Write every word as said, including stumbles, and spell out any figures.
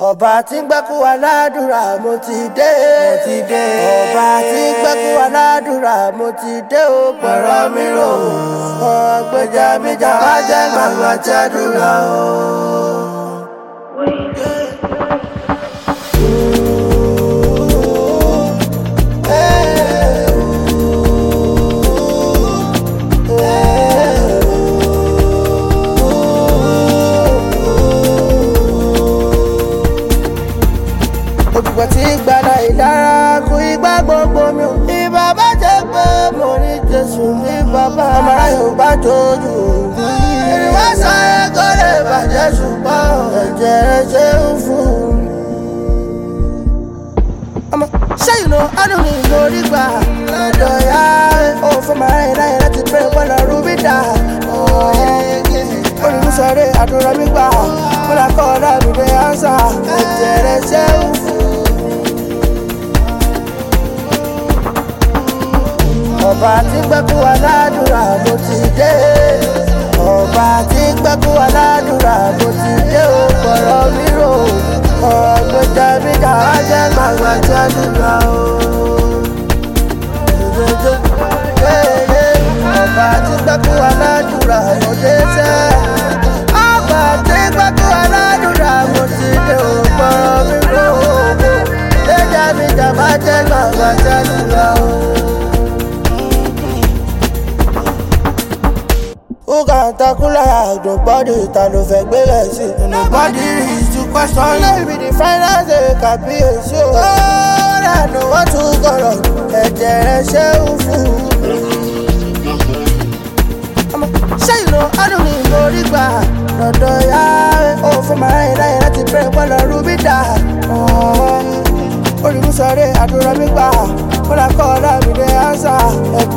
ọba tí ń gbẹ́kú aládùúrà mo ti dé mo ti dé ọba tí ń gbẹ́kú aládùúrà mo ti dé o pẹ̀rọ mi rò ó gbèjà mi jà wá jẹ́ gbàgbà jẹ́dúrà o. Òjùgbọ́ tí gbàdá ìlara kú igbá gbogbo mi ò. Ìbá bá jẹ́ pé mo ní Jésù ní bàbá. Ọmọ aráyè ò bá tójú. Ìrìnwá sáré kó lè bàjẹ́ ṣùgbọ́n ẹ̀jẹ̀ rẹ̀ ṣe ń fún mi. Ọmọ ṣé ìlò ọdún ni mo rí gbà? Lọ́dọ̀ ya ó fún màá rìn láyé láti bẹ̀rẹ̀ pẹ̀lú rúbí dà. Olùsọ̀rẹ́ àdúrà mi gbà. Mo là kọ́ ọ̀dà mi dé ánsà. Ẹ̀jẹ̀ rẹ̀ ṣe ń fún mi. Ọba tí gbẹ́kú aládùúrà mo ti dé. Ọba tí gbẹ́kú aládùúrà mo ti dé o pọ̀rọ̀ mi rò. Ọ̀gbẹ́jà mi jà wá jẹ́ gbàgbà jẹ́dúrà o. Ọba tí gbẹ́kú aládùúrà mo dé sẹ́. Ọba tí gbẹ́kú aládùúrà mo ti dé o pọ̀rọ̀ mi rò. Ọ̀gbẹ́jà mi jà wá jẹ́ gbàgbà jẹ́dúrà o. Who can tackle like nobody? Ta ló fẹ́ gbé rẹ̀ sí? Nobody is to question. Let me the finance dey kàbíyèsí o. All I know what to kọ̀rọ̀ ẹ̀jẹ̀ rẹ̀ ṣe ń fún mi. Ṣé ìlò ọdún ni mo rí gbà? Lọ́dọ̀ ya ó fún màá rìn láyé láti bẹ̀rẹ̀ pẹ̀lú rúbí dà. Olùsọ̀rẹ́ àdúrà mi gbà. Mo là kọ́ ọ̀dà mi dé ánsà.